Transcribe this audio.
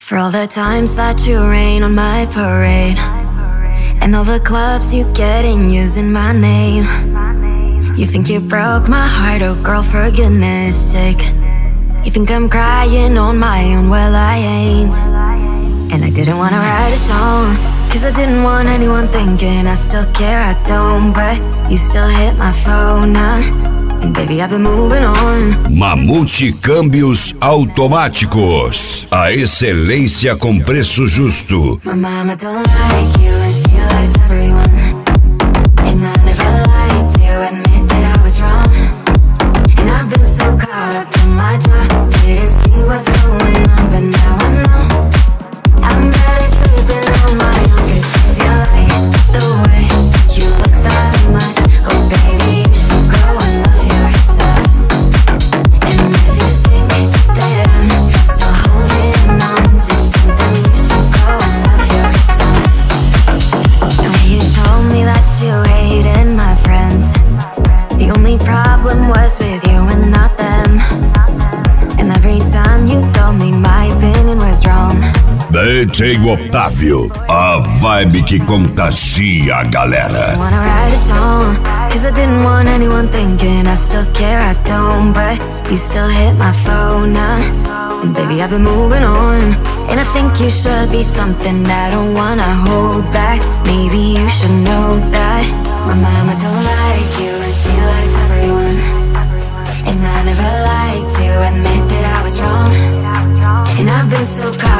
For all the times that you rain on my parade, and all the clubs you get in using my name. You think you broke my heart, oh girl, for goodness sake. You think I'm crying on my own, well I ain't. And I didn't wanna write a song, cause I didn't want anyone thinking I still care, I don't. But you still hit my phone, and baby I've been moving on. Mamute Câmbios Automáticos, a excelência com preço justo. My mama don't like you and she likes everyone, and I never liked to admit that I was wrong. And I've been so caught up in my job, didn't see what's going on, but now I know. I'm better sleeping on my own, cause I feel like the way you look that much. Oh baby, you should go and love yourself. And if you think that I'm still holding on to something, you should go and love yourself. And when you told me that you hated my friends, the only problem was with you and not them. And every time you told me my opinion was wrong. DJ Otávio, a vibe que contagia a galera. I wanna write a song, cause I didn't want anyone thinking I still care, I don't. But you still hit my phone, and baby I've been moving on. And I think you should be something I don't wanna hold back. Maybe you should know that my mama don't like you and she likes everyone, and I never liked to admit that I was wrong. And I've been so caught